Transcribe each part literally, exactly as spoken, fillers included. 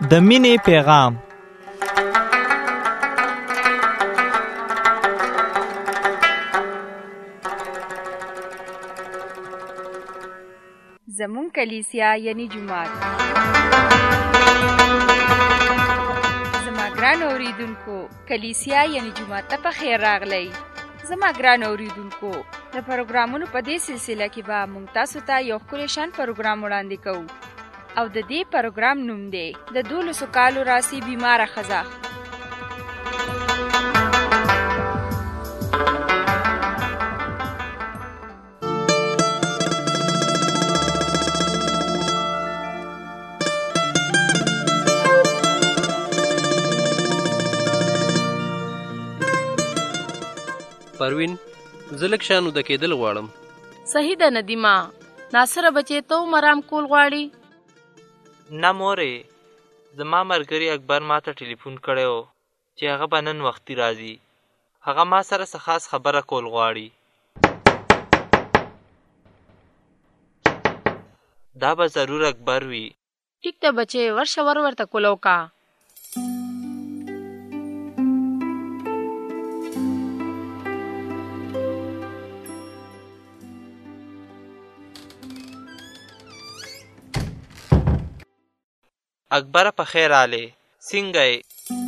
د مینې پیغام. زمون کلیسیا یعنی جماعت. زما ګران اوریدونکو، کلیسیا یعنی جماعت ته په خیر راغلی. زما ګران اوریدونکو، د پروګرامونو په دې سلسله کې به مونږ تاسو ته یو ښکلی شان پروګرام وړاندې کوو او د دې پروګرام نوم دی د دولسو کالو راسي بیماره ښځه. پروین، زه لږ شانو د کېدل غواړم. صحیح ده ندیمه، ناصره بچې ته مرام کول غواړي؟ نه مورې، زما ملګري اکبر ما ته ټلیفون کړی و چې هغه به نن وختي راځي. هغه ما سره څه خاص خبره کول غواړي. دا به ضرور اکبر وي. ټیک ده بچې، ورشه ور ورته کولو کا. اکبر په خیر آلی، څنګه یې؟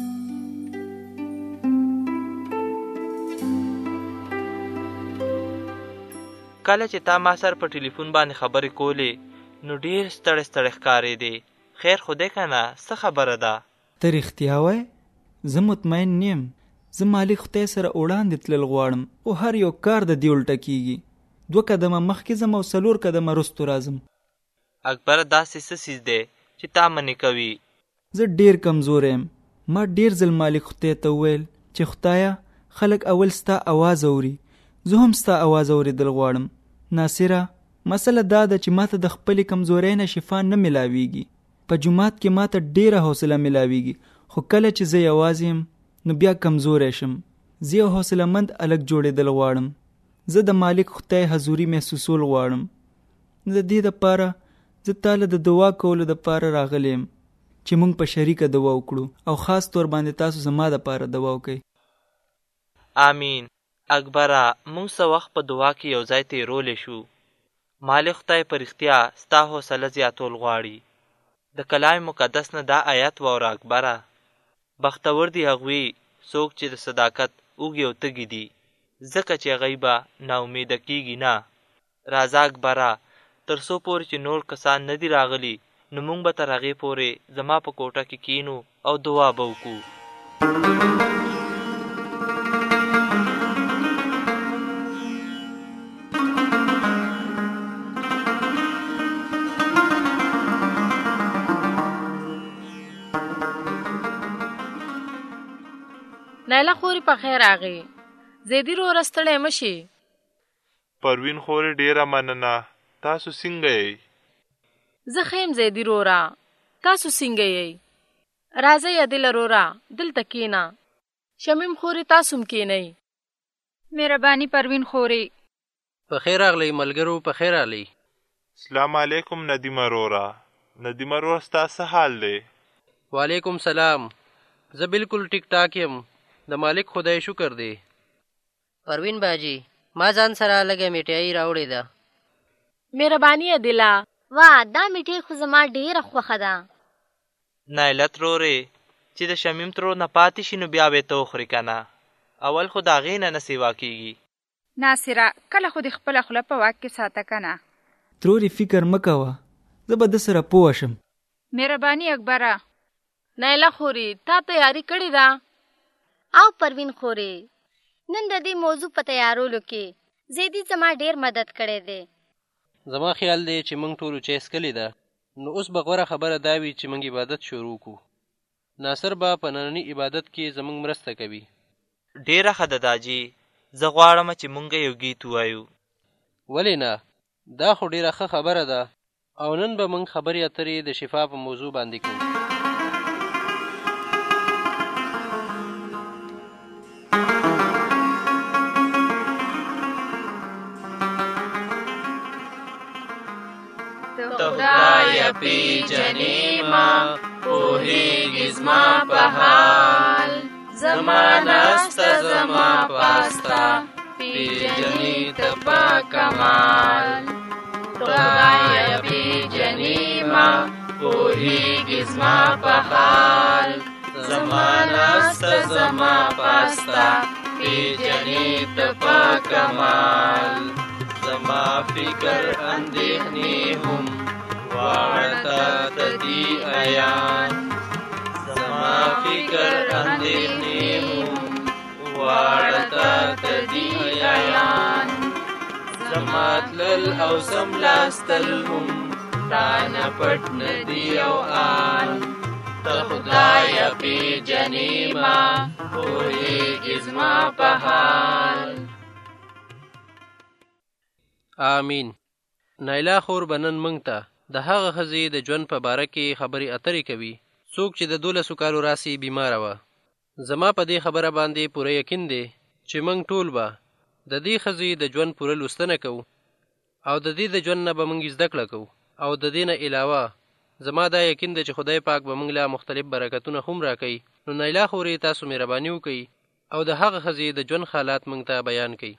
کله چې تا ما سره په ټلیفون باندې خبرې کولې نو ډېر ستړی ستړی ښکارېدې. خیر خو دی که نه؟ څه خبره ده؟ ته رښتیا وایې؟ زه مطمئن نیم. زه مالک خدای سره وړاندې تلل غواړم، خو هر یو کار د دې الټه کېږي. دوه قدمه مخکې ځم او څلور قدمه رستو راځم. اکبر داسې څه څیز دی چې تا منې کوي؟ زه ډیر کمزوری یم. ما ډیر ځل مالک خدای ته وویل چې خدایه خلک اول ستا اواز اوري، زه هم ستا اواز اوریدل غواړم. ناصره، مسله دا ده چې ماته د خپلې کمزورۍ نه شفا نه ملاویږي. په جومات کې ماته ډیره حوصله ملاویږي، خو کله چې زه یوازې یم نو بیا کمزوری شم. زه یو حوصله مند الک جوړېدل غواړم. زه د مالک خدای حضوري محسوسول غواړم. د دې دپاره زه تاله د دعا کولو دپاره راغلی یم چې مونږ په شریکه دعا وکړو او خاص طور باندې تاسو زما دپاره دعا وکئ. آمین. اکبره، مونږ څه وخت په دعا کې یو ځای تېرولی شو. مالک خدای په رښتیا ستا حوصله زیاتول غواړي. د کلام مقدس نه دا آیت واوره اکبره. بختور دي هغوی څوک چې د صداقت اوږې او تږي دي، ځکه چې هغوی به ناامیده کېږي نه. راځه اکبره، تر څو پورې چې نور کسان نه دي راغلي نو موږ به تر هغې پورې زما په کوټه کې کینو او دعا به وکړو. نایله خورې په خیر راغې. زیدي وروره ستړی مه شي. پروین خورې ډېره مننه. تاسو څنګه یې؟ زه ښه یم زیدي وروره، تاسو څنګه یې؟ راځئ عادله وروره، دلته کښېنه. شمیم خورې تاسو هم کښېنئ. مهرباني پروین خورې. په خیر راغلی ملګرو، په خیر راغلی. سلام علیکم ندیمه وروره. ندیمه وروره ستا څه حال دی؟ وعلیکم سلام. زه بالکل ټیک ټاک یم، د مالک خدای شکر دی. پروین باجی، ما ځان سره لږه میټایي راوړې ده. مهرباني عادله. واه، دا میټۍ خو زما ډېره خوښه ده. نایله ترورې، چې د شمیم ترور نه پاتې شي نو بیا به یې ته وخورې که نه؟ اول خو د هغې نه نه سیوا کېږي. ناصره، کله خو دې خپله خوله په واک کې ساته که نه؟ ترورې فکر مه کوه، زه به ده سره پوه شم. مهرباني اکبره. نایله خورې، تا تیاری کړې ده؟ او پروین خورې، نن د دې موضوع په تیارولو کې زیدي زما ډېر مدد کړی دی. زما خیال دی چې موږ ټولو چای څکلې ده، نو اوس به غوره خبره دا وي چې موږ عبادت شروع کړو. ناصر به په ننني عبادت کې زموږ مرسته کوي. ډېره ښه ده داجي، زه غواړم چې موږ یو گیت ووایو. ولې نه؟ دا خو ډېره ښه خبره ده او نن به موږ خبرې اترې د شفا په موضوع باندې کوو. خدای پیژنې ما پوهیږي زما په حال زما ناسته زما پاسته پیژني ته په کمال خدایه پیژني ما پوهیږي زما په حال زما ناسته زما پاسته پیژني ته په کمال زما فکر اندېښنې هم واړه ته دي عیان زما فکر اندېښنې هم واړه ته دي عیان زما تلل او سملاستل هم رانه پټ نه دي او آن ته خدایه پیژنې ما پوهېږې زما په حال. آمین. نایلا خور به نن موږ ته د هغه ښځې د ژوند په باره کې خبرې اترې کوي څوک چې د دولسو کالو راسې بیماره وه. زما په دې خبره باندې پوره یقین دی چې موږ ټول به د دې ښځې د ژوند پوره لوستنه کوو او د دې د ژوند نه به موږ زده کړه کوو او د دې نه علاوه زما دا یقین دی چې خدای پاک به موږ له مختلف برکتونه هم راکوي. نو نایلا خورې تاسو مهرباني وکړئ او د هغه ښځې د ژوند حالات موږ ته بیان کړئ.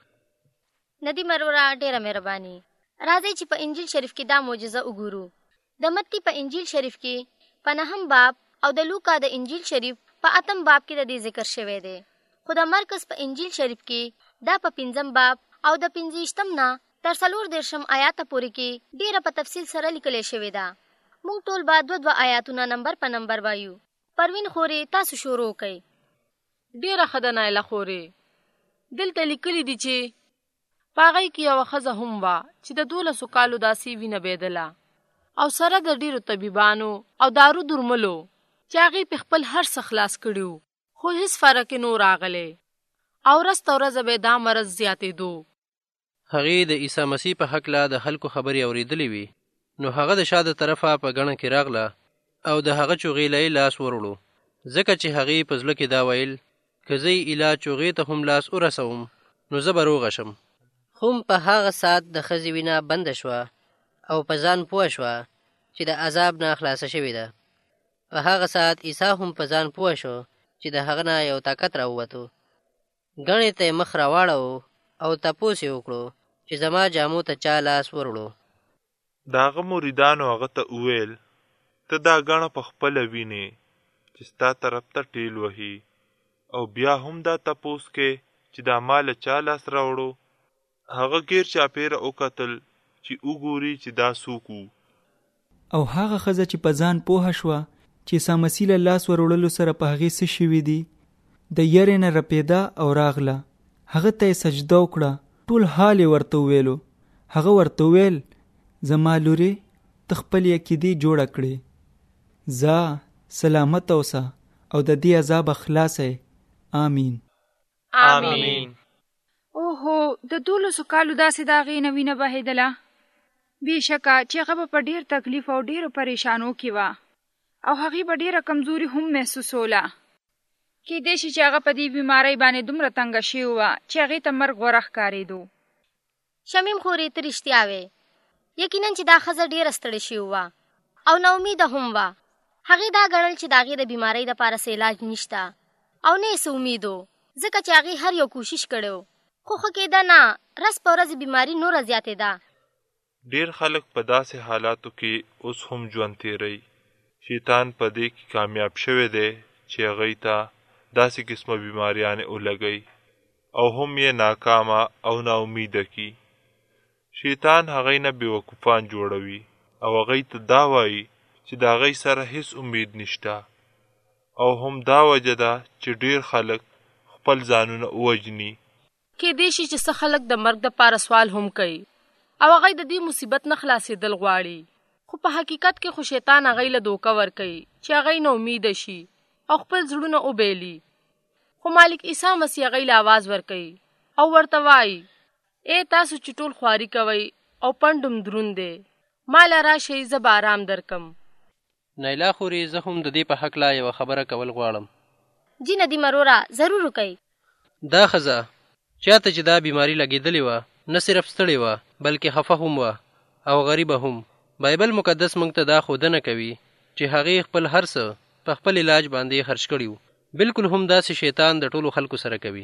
ندی مرورا ډیره مهرباني. راځئ چې په انجیل شریف کې دا معجزه وګورو. د متی په انجیل شریف کې په نهم باب او د لوکا د انجیل شریف په اتم باب کې د دې ذکر شوی دی. خو د مرکز په انجیل شریف کې دا په پنځم باب او د پنځویشتم نه تر څلور دېرشم آیاته پورې کې ډیره په تفصیل سره لیکل شوې ده. موږ ټول به دوه دوه آیاتونه نمبر په نمبر وایو. پروین خورې تاسو شروع کړئ. ډیره ښه ده نایله خورې. دلته لیکلي دي چې په هغې کې یوه ښځه هم وه چې د دولسو کالو داسې وینه بهېدله او سره د ډېرو طبیبانو او دارو درملو چې هغې پې خپل هر څه خلاص کړي وو خو هېڅ فرق یې نو راغلی او ورځ ته ورځه به یې دا مرض زیاتېدو. هغې د عیسی مسیح په هکله د خلکو خبرې اورېدلې وي نو هغه د شا د طرفه په ګڼه کې راغله او د هغه چوغې له یې لاس وروړو ځکه چې هغې په زړه کې دا ویل که زه یې ایله چوغې ته هم لاس ورسوم نو زه به روغه شم. هم په هغه ساعت د ښځې وینه بنده شوه او په ځان پوه شوه چې د عذاب نه خلاصه شوې ده. په هغه ساعت عیسی هم په ځان پوه شو چې د هغه نه یو طاقت راووتو. ګڼې ته یې مخ راواړو او تپوس یې وکړو چې زما جامو ته چا لاس وروړو. د هغه مریدانو هغه ته وویل ته دا ګڼه په خپله وینې چې ستا طرف ته ټیل وهي او بیا هم دا تپوس کې چې دا ما له چا لاس راوړو. هغه غیر چاپیره وکتل چې وګوري چې دا څوک وو او هغه ښځه چې په ځان پوهه شوه چې عیسی مسیح له لاس وروړلو سره په هغې څه شوي دي د یرې نه رپېده او راغله. هغه ته یې سجده وکړه. ټول حال یې ورته وویلو. هغه ورته وویل زما لورې ته خپلې عقیدې جوړه کړې. ځه سلامت اوسه او د دې عذابه خلاصه یې. آمین. آمین. اوهو د دولسو کالو داسې د هغې نه وینه بهېدله. بېشکه چې هغه به په ډېر تکلیف او ډېرو پریشانو کې وه او هغې به ډېره کمزوري هم محسوسوله. کیدای شي چې هغه په دې بیمارۍ باندې دومره تنګه شوې وه چې هغې ته مرګ غوره ښکارېدو. شمیم خورې ته رښتیا وې. یقینا چې دا ښځه ډېره ستړې شوې وه او ناامیده هم وه. هغې دا ګڼل چې د هغې د بیمارۍ دپاره څه علاج نشته او نه یې څه امید و ځکه چې هغې هر یو کوشش کړی و خو ښه کېده نه. ورځ په ورځ بیماري نوره زیاتېده. ډېر خلک په داسې حالاتو کې اوس هم ژوند تیروي. شیطان په دې کې کامیاب شوی دی چې هغوی ته داسې قسمه بیماریانې ولګوي او هم یې ناکامه او ناامیده کي. شیطان هغوی نه بېوقوفان جوړوي او هغوی ته دا وایي چې د هغوی سره هیڅ امید نشته او هم دا وجه ده چې ډېر خلک خپل ځانونه ووژني. کېدای شي چې څه خلک د مرګ دپاره سوال هم کوي او هغوی د دې مصیبت نه خلاصېدل غواړي خو په حقیقت کې خو شیطان هغوی له دوکه ورکوي چې هغوی نه امیده شي او خپل زړونه وبیلي. خو مالک عیسی مسیح هغوی له آواز ورکوي او ورته وایي ای تاسو چې ټول خواري کوئ او پنډم دروند دی ما له راشئ زه به ارام درکم. نایلا خورې زه هم د دې په هکله یوه خبره کول غواړم. جی ندی مروره ضرور وکئ. دا ښځه چاته چې دا بیماری لګېدلې وه نه صرف ستړې وه بلکې خفه هم وه او غریبه هم. بایبل مقدس موږ ته دا ښودنه کوي چې هغې خپل هر څه په خپل علاج باندې خرج کړي وو. بالکل هم داسې شیطان د ټولو خلکو سره کوي.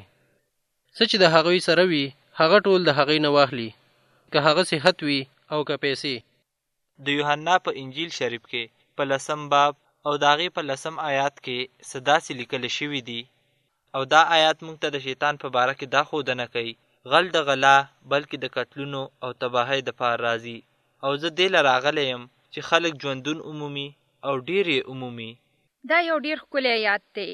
څه چې د هغوی سره وي هغه ټول د هغوی نه واخلي، که هغه صحت وي او که پیسې. د یوحنا په انجیل شریف کې په لسم باب او د هغې په لسم آیات کې څه داسې لیکل شوي دي، او دا آیات موږ ته د شیطان په باره کې دا ښودنه کوي غل د غلا بلکې د قتلونو او تباهۍ دپاره راځي، او زه دې له راغلی یم چې خلک ژوندون عمومي او ډېر یې عمومي. دا یو ډېر ښکلی آیات دی.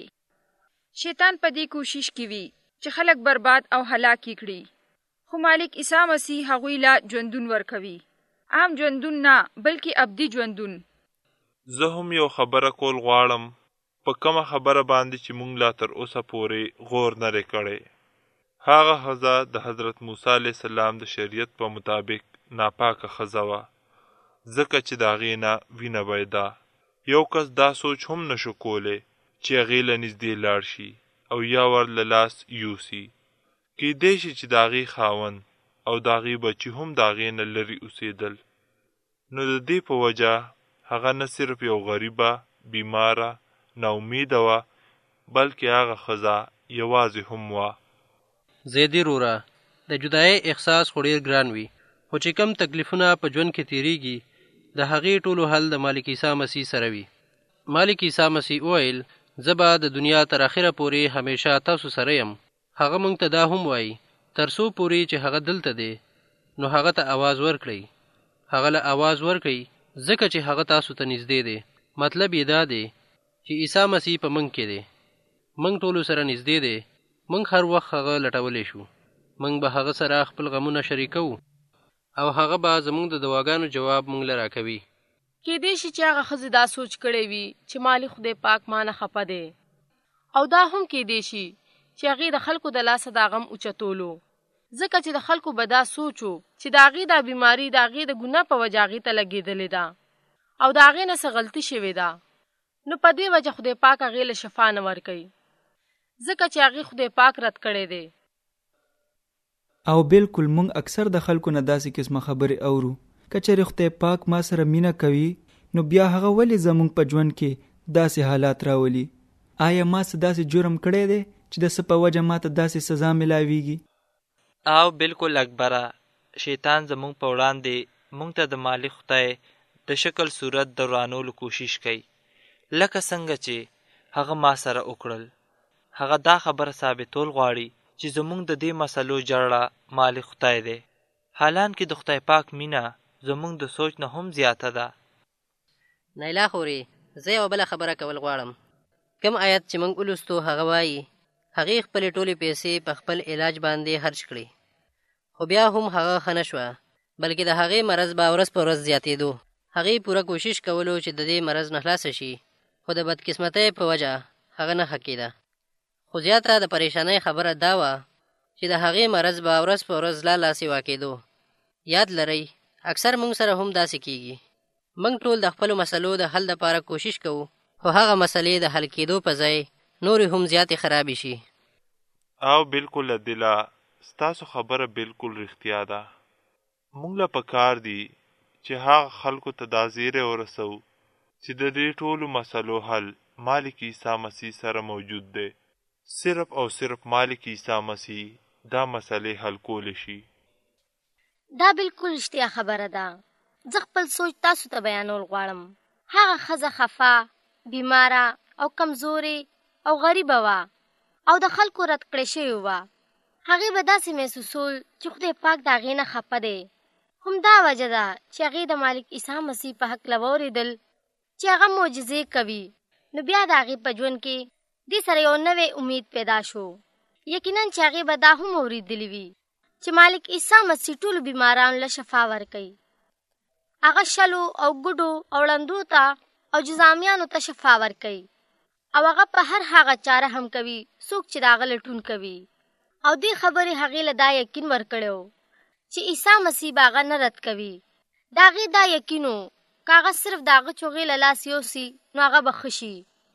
شیطان په دې کوشش کوي چې خلک برباد او هلاک کړي، خو مالک عیسی مسیح هغوی له ژوندون ورکوي. عام ژوندون نه بلکې ابدي ژوندون. زه هم یو خبره کول غواړم په کومه خبره باندې چې موږ لا تر اوسه پورې غور نه دی کړی. هغه ښځه د حضرت موسی علیه السلام د شریعت په مطابق ناپاکه ښځه وه، ځکه چې د هغې نه وینه بهېده. یو کس دا سوچ هم نشو کولی چې هغې له نږدې لاړ شي او یا ور له لاس یوسي. کیدای شي چې د هغې خاوند او د هغې بچي هم د هغې نه لرې اوسېدل. نو د دې په وجه هغه نه صرف یو غریبه، بیماره، ناامیده وه، بلکې هغه ښځه یوازې هم وه. زیدي روره، د جدایۍ احساس خو ډېر ګران وي، خو چې کم تکلیفونه په ژوند کې تېرېږي د هغې ټولو حل د مالک عیسی مسیح سره وي. مالک عیسی مسیح وویل زه به د دنیا تر اخره پورې همیشه تاسو سره یم. هغه موږ ته دا هم وایي تر څو پورې چې هغه دلته دی نو هغه ته آواز ورکړئ. هغه له آواز ورکړئ ځکه چې هغه تاسو ته نږدې دی. مطلب یې دا دی چې عیسی مسیح په موږ کې دی، موږ ټولو سره نږدې دی. موږ هر وخت هغه لټولی شو. موږ به هغه سره خپل غمونه شریکو او هغه به زموږ د دعاګانو جواب موږ له راکوي. کیدای شي چې هغه ښځې دا سوچ کړی وي چې مالک خدای پاک ما نه خفه دی، او دا هم کیدای شي چې هغې د خلکو د لاسه دا غم اوچتولو، ځکه چې د خلکو به دا سوچو چې د هغې دا بیماري د هغې د ګناه په وجه هغې ته لګېدلې ده او د هغې نه څه غلطي شوې ده. نو په دې وجه خدای پاک هغې له شفا نه ورکوي، ځکه چې هغې خدای پاک رد کړی دی. او بالکل موږ اکثر د خلکو نه داسې قسمه خبرې اورو. که چېرې خدای پاک ما سره مینه کوي نو بیا هغه ولې زموږ په ژوند کې داسې حالات راولي؟ آیا ما څه داسې جرم کړی دی چې د څه په وجه ما ته داسې سزا ملاویږي؟ او بالکل اکبره، شیطان زموږ په وړاندې موږ ته د مالک خدای د شکل صورت د ورانولو کوشش کوي، لکه څنګه چې هغه ما سره وکړل. هغه دا خبره ثابتول غواړي چې زموږ د دې مسلو جړه مالک خدای دی، حالانکه د خدای پاک مینه زموږ د سوچ نه هم زیاته ده. نایلا خوري، زه یو بله خبره کول غواړم. کم آیت چې موږ ولوستو هغه وایي هغې خپلې ټولې پیسې په خپل علاج باندې خرج کړي، خو بیا هم هغه ښه نه شوه، بلکې د هغې مرض به ورځ په ورځ زیاتېدو. هغې پوره کوشش کولو چې د دې مرض نه خلاصه شي، خو د بدقسمتۍ په وجه هغه نه ښه کېده. خو زیاته د پریشانۍ خبره دا وه چې د هغې مرض به ورځ په ورځ لا لا سیوا کېدو. یاد لرئ اکثر موږ سره هم داسې کېږي. موږ ټول د خپلو مسلو د حل لپاره کوشش کوو، خو هغه مسلې د حل کېدو په ځای نورې هم زیاتې خرابې شي. او بالکل عدله، ستاسو خبره بالکل رښتیا ده. موږ له پکار دي چې هغه خلکو ته دا زیری ورسو چې د دې ټولو مسلو حل مالک عیسی مسیح سره موجود دی. صرف او صرف مالک عیسی مسیح دا مسلې حل کولی شي. دا بالکل رښتیا خبره ده. زه خپل سوچ تاسو ته بیانول غواړم. هغه ښځه خفه، بیماره او کمزورې او غریبه وه او د خلکو رد کړې شوې وه. هغې به داسې محسوسول چې خدای پاک د هغې نه خفه دی. همدا وجه ده چې هغې د مالک عیسی مسیح په هکله واورېدل چې هغه معجزې کوي. نو بیا د هغې په ژوند کې دې سره یو نوی امید پیدا شو. یقینا چې هغې به دا هم اورېدلي وي چې مالک عیسی مسیح ټولو بیمارانو له شفا ورکوي. هغه شلو او ګډو او ړندو ته او جزامیانو ته شفا ورکوي، او هغه په هر هغه چاره هم کوي څوک چې د هغه لټون کوي. او دې خبرې هغې له دا یقین ورکړی و چې عیسی مسیح به هغه نه رد کوي. د هغې دا یقین و که هغه صرف د هغه چغې له لاس یوسي نو هغه به ښه شي.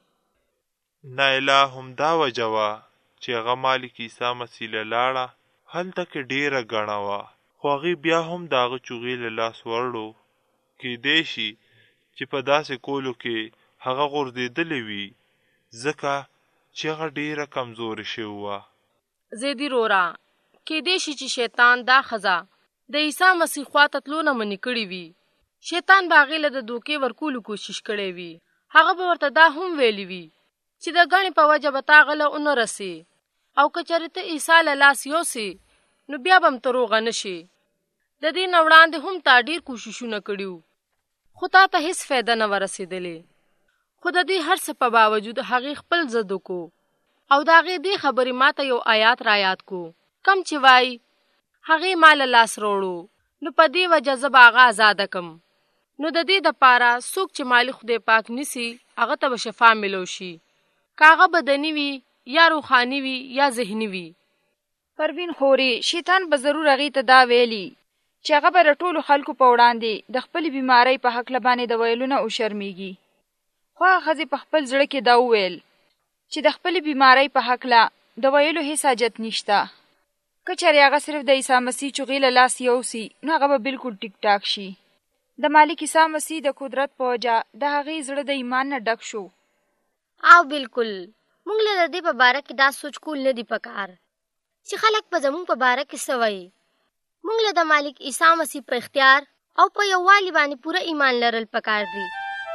نایلا همدا وجه وه چې هغه مالک عیسی مسیح له لاړه. هلته کې ډېره ګڼه وه، خو هغې بیا هم د هغه چغې له لاس وړو. کیدای شي چې په داسې کولو کې هغه غورځېدلې وي، ځکه چې هغه ډېره کمزورې شوې وه. زیدي رورا کېدای شي چې شیطان دا ښځه د عیسی مسیح خواته تلو نه منې کړې وي. شیطان به هغې له د دوکې ورکولو کوشش کړی وي. هغه به ورته دا هم ویلي وي چې د ګڼې په وجه به تا هغه له ونه رسې، او که چېرې ته عیسی له لاس یوسې نو بیا به هم ته روغه نه شې. د دې نه وړاندې هم تا ډېر کوششونه کړي وو، خو تا ته هېڅ فایده نه وه رسېدلې. خو د دې هر څه په باوجود هغې خپل ضد وکړو او د هغې دې خبرې ما ته یو آیات را یاد کو، کم چې وایي هغې ما له لاس راوړو، نو په دې وجه زه به هغه ازاده کم. نو د دې دپاره څوک چې مالي خدای پاک نیسي هغه ته به شفا میلو شي، که هغه بدني وي یا روحاني وي یا ذهني وي. پروین خورې شیطان به ضرور هغې ته دا ویلي چې هغه به د ټولو خلکو په وړاندې د خپلې بیمارۍ په هکله باندې د ویلو نه وشرمېږي. خو هغه ښځې په خپل زړه کې دا وویل چې د خپلې بیمارۍ په هکله د ویلو هېڅ حاجت نشته. که چېرې هغه صرف د عیسی مسیح چغې له لاس یوسي نو هغه به بالکل ټیک ټاک شي. د مالک عیسی مسیح د قدرت په وجه د هغې زړه د ایمان نه ډک شو. او بالکل موږ له د دې په باره کې دا سوچ کول نه دي پکار چې خلک په زموږ په باره کې څه وایي. موږ له د مالک عیسی مسیح په اختیار او په یووالي باندې پوره ایمان لرل پکار دي.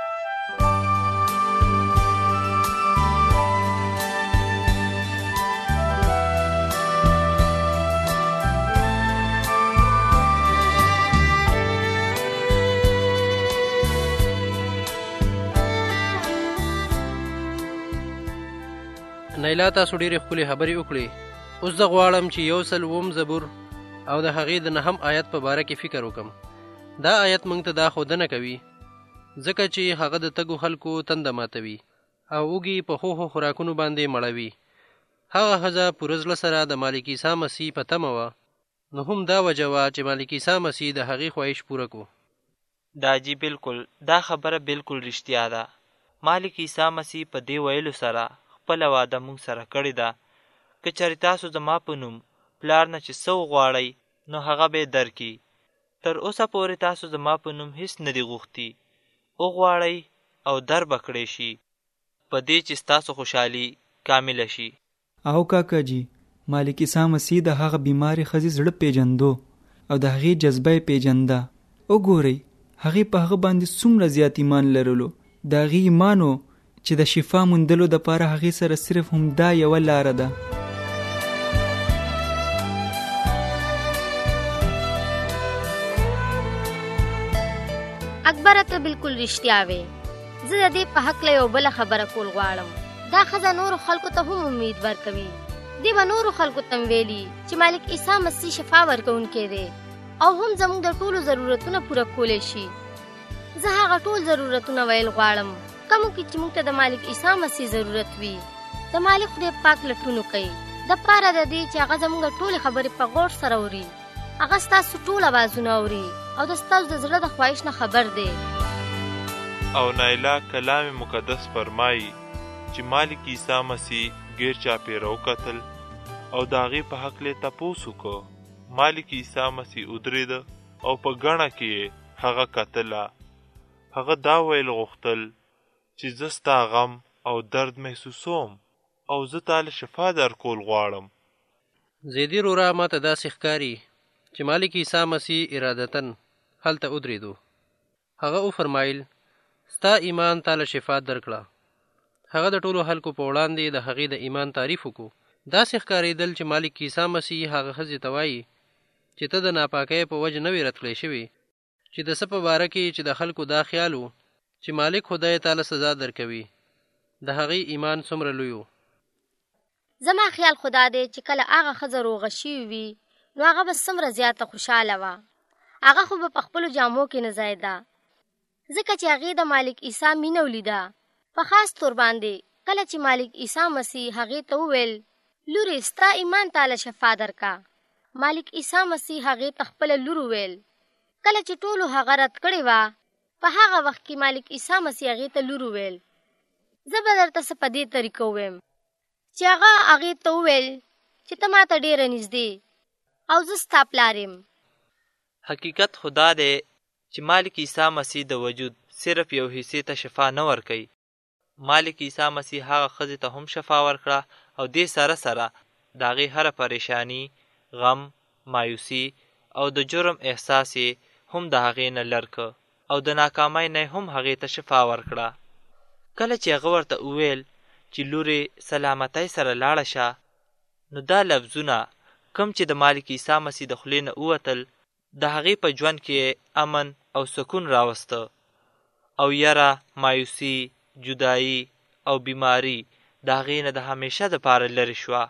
نایلا تاسو ډېرې ښکلې خبرې وکړې. اوس زه غواړم چې یو سل اووم زبور او د هغې د نهم آیت په باره کې فکر وکړم. دا آیت موږ ته دا ښودنه کوي ځکه چې هغه د تږو خلکو تنده ماتوي او وږي په ښو ښو خوراکونو باندې مړوي. هغه ښځه پوره زړه سره د مالک عیسی مسیح په تمه وه، نو هم دا وجه وه چې مالک عیسی مسیح د هغې خواهش پوره کړو. دا جی بالکل دا خبره بالکل رښتیا ده. مالک عیسی مسیح په دې ویلو سره خپله واده موږ سره کړې ده، که چېرې تاسو زما په نوم پلار نه چې څه وغواړئ نو هغه به یې درکړي. تر اوسه پورې تاسو زما په نوم هېڅ نه دي غوښتي، وغواړئ او در به کړی شي، په دې چې ستاسو خوشحالي کامله شي. او کاکا جی مالک عیسی مسیح د هغه بیمارې ښځې زړه پیژندو او د هغې جذبه یې پیژنده. وګورئ هغې په هغه باندې څومره زیات ایمان لرلو. د هغې ایمان و چې د شفا موندلو دپاره هغې سره صرف همدا یوه لاره ده. اکبره ته بالکل رښتیا وې. زه د دې په هکله یو بله خبره کول غواړم. دا ښځه نورو خلکو ته هم امید ورکوي. دې به نورو خلکو ته ویلي چې مالک عیسی مسیح شفا ورکوونکی دی او هم زموږ د ټولو ضرورتونه پوره کولی شي. زه هغه ټول ضرورتونه ویل غواړم کومو کې چې موږ ته د مالک عیسی مسیح ضرورت وي. د مالک خدای پاک لټون وکړئ دپاره د دې چې هغه زموږ ټولې خبرې په غور سره اوري. هغه ستاسو ټول اوازونه اوري او د ستاسو د زړه د خواهش نه خبر دی. او نایلا کلام مقدس فرمایي چې مالک عیسی مسیح غیر چاپېره وکتل او د هغې په هکلې تپوس وکړو. مالک عیسی مسیح ودرېده او په ګڼه کې هغه کتله. هغه دا ویل غوښتل چې زه ستا غم او درد محسوسوم او زه تاله شفا درکول غواړم. زیدي رورا ما ته داسې ښکاري چې مالک عیسی مسیح ارادتن هلته ودرېدو. هغه وفرمایل ستا ایمان تاله شفا درکړه. هغه د ټولو خلکو په وړاندې د هغې د ایمان تعریف وکړو. داسې ښکارېدل چې مالک عیسی مسیح هغه ښځې ته وایي چې ته د ناپاکۍ په وجه نه وې رد کړی شوې، چې د څه په باره کې چې د خلکو دا خیال و چې مالک خدای تعالی سزا درکوي، د هغې ایمان څومره لوی و. زما خیال خدا دی چې کله هغه ښځه روغه شوې وي نو هغه به څومره زیاته خوشحاله وه. هغه خو به په خپلو جامو کې نه ځایده ځکه چې هغې د مالک عیسی مینه ولیده. په خاص طور باندې کله چې مالک عیسی مسیح هغې ته وویل لورې ستا ایمان تاله شفا درکا. مالک عیسی مسیح هغې ته خپله لور وویل. کله چې ټولو هغه رد کړې وه په هغه وخت کې مالک عیسی مسیح هغې ته لور وویل. زه به درته څه په دې طریقه ووایم چې هغه هغې ته وویل چې ته ما ته ډېره نږدې او زه ستا پلار یم. حقیقت خدا دی چې مالک عیسی مسیح د وجود صرف یو حصې ته شفا نه ورکوي. مالک عیسی مسیح هغه ښځې ته هم شفا ورکړه او دې سره سره د هغې هره پریشانی، غم، مایوسي او د جرم احساس یې هم د هغې نه لر که او د ناکامۍ نه هم هغې ته شفا ورکړه. کله چې هغه ورته وویل چې لورې سلامتۍ سره لاړه شه، نو دا لفظونه کم چې د مالک عیسی مسیح د خولې نه ووتل، د هغې په ژوند کې امن او سکون راوسته او یره، مایوسي، جدایي او بیماری د هغې نه د همیشه دپاره لرې شوه.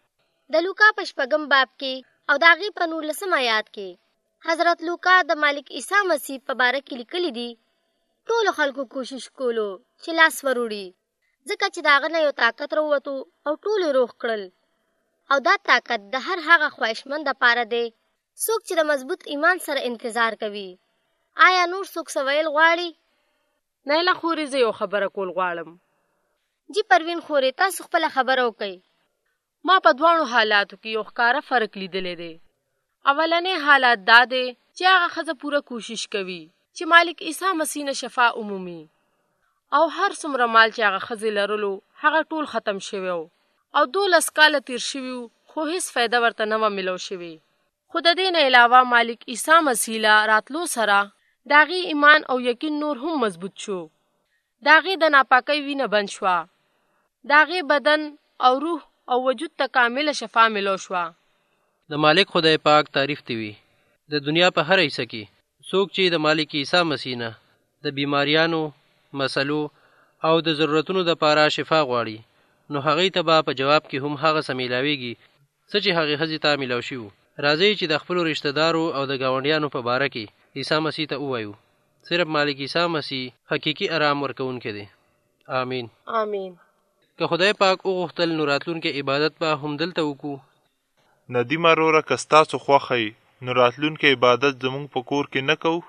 د لوکا په شپږم باب کې او د هغې په نولسم آیات کې حضرت لوکا د مالک عیسی مسیح په باره کې لیکلي دي ټولو خلکو کوشش کولو چې لاس وروړي، ځکه چې د هغه نه یو طاقت راووتو او ټول یې روغ کړل. او دا طاقت د هر هغه خواهشمند دپاره دی څوک چې د مضبوط ایمان سره انتظار کوي. آیا نور څوک څه ویل غواړي؟ نایله خورې زه یو خبره کول غواړم. جی پروین خورې، تاسو خپله خبره وکئ. ما په دواړو حالاتو کې یو ښکاره فرق لیدلی دی. اولنی حالت دا دی چې هغه ښځه پوره کوشش کوي چې مالک عیسی مسیح نه شفا عمومي، او هر څومره مال چې هغه ښځې لرلو هغه ټول ختم شوی و او دولس کاله تیر شوي وو، خو هیڅ فایده ورته نه وه میلو شوې. خو د دې نه علاوه مالک عیسی مسیح له راتلو سره د هغې ایمان او یقین نور هم مضبوط شو. د هغې د ناپاکۍ وینه بند شوه. د هغې بدن او روح او وجود ته کامله شفا میلو شوه. د مالک خدای پاک تعریف دی وي د دنیا په هر حصه کې څوک چې د مالک عیسی مسیح نه د بیماریانو، مسلو او د ضرورتونو دپاره شفا غواړي، نو هغې ته به په جواب کې هم هغه څه میلاویږي څه چې هغې ښځې ته میلاو شي وو. راځئ چې د خپلو رشته دارو او د ګاونډیانو په باره کې عیسی مسیح ته ووایو. صرف مالک عیسی مسیح حقیقي ارام ورکوونکی دی. آمین. آمین. که خدای پاک وغوښتل نو راتلونکې عبادت به هم دلته وکړو. ندیمه وروره، که ستاسو خوښه یي نو راتلونکې عبادت زموږ په کور کې نه کوو؟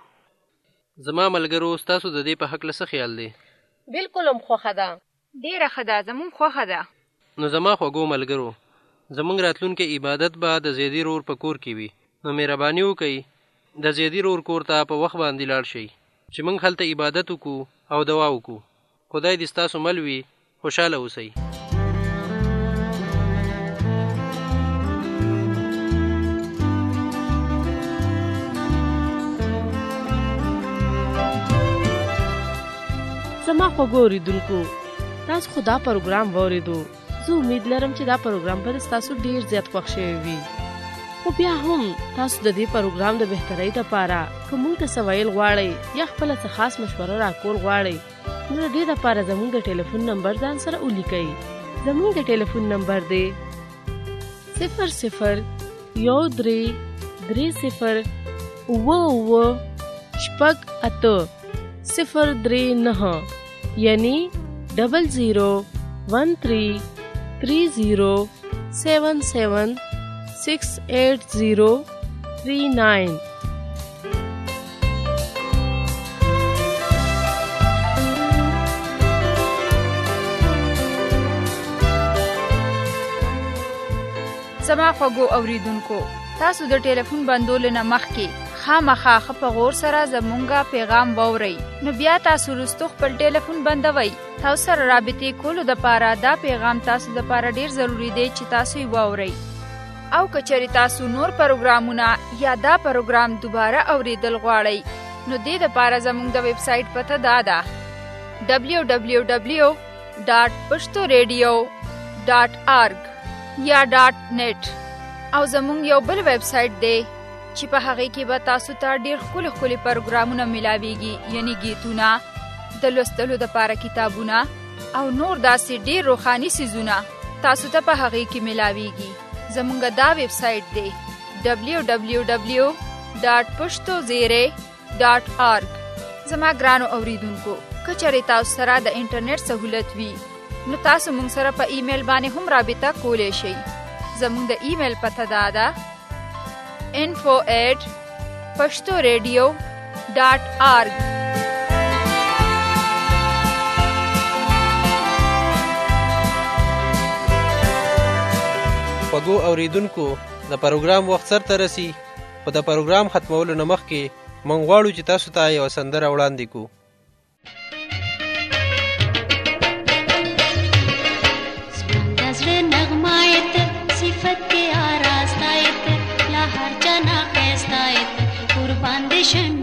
زما ملګرو، ستاسو د دې په هکله څه خیال دی؟ بلکل هم خوښه ده. ډېره ښه ده، زموږ خوښه ده. نو زما خوږو ملګرو، زموږ راتلونکې عبادت به د زیدي رور په کور کې وي. نو مهرباني وکئ د زیدي رور کور ته په وخت باندې لاړ شئ چې موږ هلته عبادت وکړو او دعا وکړو. خدای دې ستاسو مل وي. خوشحاله اوسئ. زما خوږو اورېدونکو، تاسو خو دا پروګرام واورېدو. زه امید لرم چې دا پروګرام به ستاسو ډېر زیات خوښ شوی وي. خو بیا هم تاسو د دې پروګرام د بهترۍ دپاره که موږ ته څه ویل غواړئ یا خپله څه خاص مشوره راکول غواړئ، نو د دې دپاره زموږ د ټلیفون نمبر ځان سره ولیکئ. زموږ د ټلیفون نمبر دی صفر صفر یو درې درې صفر اووه اووه شپږ اته صفر درې نهه، یعنی ډبل زیرو ون تھری تھری زیرو سیون سیون سکس ایٹ زیرو تھری نائن. زما خوږو اوریدونکو، تاسو د ټلیفون بندولو نه مخکې خامخا ښه په غور سره زمونږه پیغام واورئ. نو بیا تاسو وروستو خپل ټلیفون بندوئ. تاسو سره رابطې کولو دپاره دا پیغام تاسو دپاره ډېر ضروري دی چې تاسو یې واورئ. او که چېرې تاسو نور پروګرامونه یا دا پروګرام دوباره اوریدل غواړئ، نو دې دپاره زموږ د ویب سایټ پته دا ده ډبلیو ډبلیو ډبلیو ډاټ پښتو ریډیو ډاټ آرګ یا ډاټ نیټ. او زموږ یو بل ویب سایټ دی چې په هغې کې به تاسو ته ډېر ښکلي ښکلي پروګرامونه میلاویږي، یعنی گیتونه، د لوستلو دپاره کتابونه او نور داسې ډېر روښاني څیزونه تاسو ته په هغې کې میلاویږي. زموږ دا ویب سایټ دی ډبلیو ډبلیو ډبلیو ډاټ پښتو زیری ډاټ آرګ. زما ګرانو اوریدونکو، که چېرې تاسو سره د انټرنیټ سهولت وي، نو تاسو موږ سره په ایمیل باندې هم رابطه کولی شئ. زموږ د ایمیل پته دا ده info at pashtoradio dot org. خوږو اوریدونکو، د پروګرام وخت سرته رسي، خو د پروګرام ختمولو نه مخکې موږ غواړو چې تاسو ته یوه سندره وړاندې کړو. شم